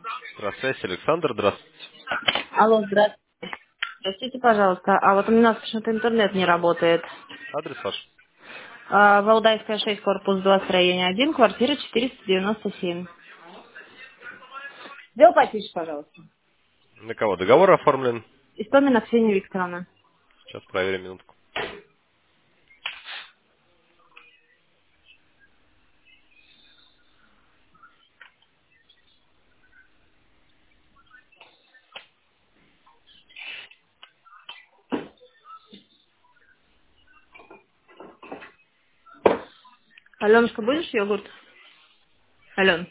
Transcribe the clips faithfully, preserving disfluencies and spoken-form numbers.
Здравствуйте, Александр, здравствуйте. Алло, здравствуйте. Простите, пожалуйста, а вот у нас почему-то интернет не работает. Адрес ваш? А, Валдайская шесть, корпус два, строение один, квартира четыреста девяносто семь. Сделай потише, пожалуйста. На кого договор оформлен? Истомина Ксения Викторовна. Сейчас проверим минутку. Аленушка, будешь йогурт? Ален,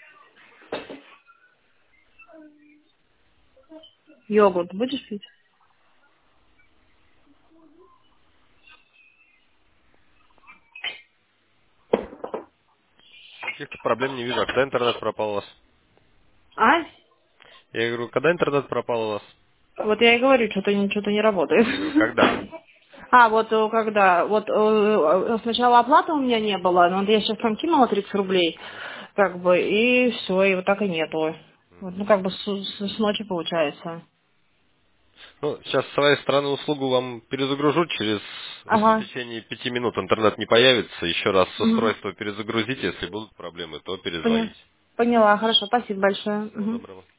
йогурт будешь пить? Каких-то проблем не вижу. А когда интернет пропал у вас? А? Я говорю, когда интернет пропал у вас? Вот я и говорю, что-то не, что-то не работает. Я говорю, когда? А, вот э, когда, вот э, э, сначала оплаты у меня не было, но вот я сейчас там кинула тридцать рублей, как бы, и все, и вот так и нету. Вот, ну, как бы с, с- с ночи получается. Ну, сейчас с своей стороны услугу вам перезагружу. Через, если в Ага. течение пяти минут интернет не появится, еще раз Мгм. устройство перезагрузите. Если будут проблемы, то Поня- перезвоните. Поняла, хорошо, спасибо большое. Всего Мгм. доброго.